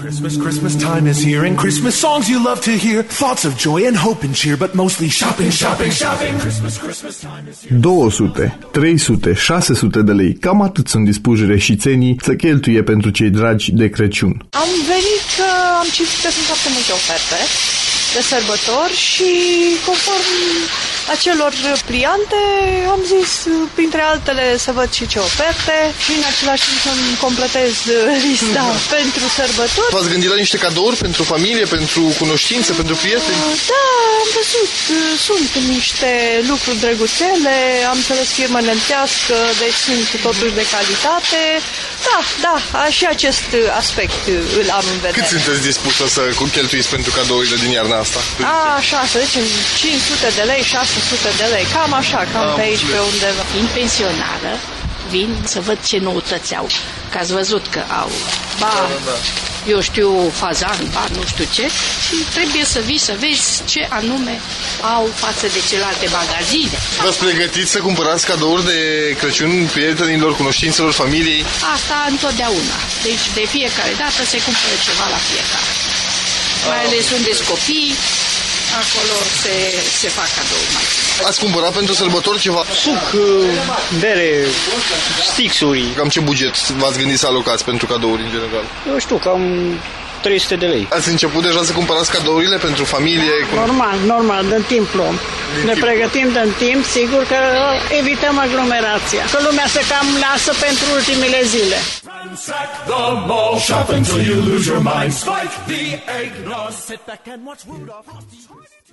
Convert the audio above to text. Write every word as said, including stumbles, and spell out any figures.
Christmas, Christmas time is here, and Christmas songs you love to hear. Thoughts of joy and hope and cheer, but mostly shopping, shopping, shopping. Christmas, Christmas time is here. două sute, trei sute, șase sute de lei, cam atât sunt dispuși reșițenii să cheltuie pentru cei dragi de Crăciun. Am venit că am citit că sunt foarte multe oferte de sărbători și conform acelor pliante am zis, printre altele, să văd și ce oferte și în același timp să-mi completez lista pentru sărbători. V-ați gândit la niște cadouri pentru familie, pentru cunoștințe, pentru prieteni? Da, am văzut. Sunt niște lucruri drăguțele, am înțeles firmă nemțească, deci sunt totuși de calitate. Da, da, și acest aspect îl am în vedere. Cât sunteți dispusă să cheltuiți pentru cadourile din iarna asta? A, așa, să zicem cinci sute de lei, șase sute de lei, cam așa, cam am pe aici, pe undeva. Fiind pensionară, vin să văd ce noutăți au. Că ați văzut că au, ba, da, da. eu știu, fazan, ba, nu știu ce, și trebuie să vii să vezi ce anume au față de celelalte magazine. V-ați pregătit să cumpărați cadouri de Crăciun prietenilor, cunoștințelor, familiei? Asta întotdeauna. Deci de fiecare dată se cumpără ceva la fiecare. Mai ales unde sunt copii, acolo se, se fac cadouri mai. Ați cumpărat pentru sărbători ceva? Suc, bere, stixuri. Cam ce buget v-ați gândit să alocați pentru cadouri în general? Eu știu, cam trei sute de lei. Ați început deja să cumpărați cadourile pentru familie? Normal, normal, din timp luăm. Ne timp. pregătim din timp, sigur că evităm aglomerația. Că lumea se cam lasă pentru ultimele zile. Ransack the mall, shop until you lose your mind. Spike the eggnog, sit back and watch Rudolph.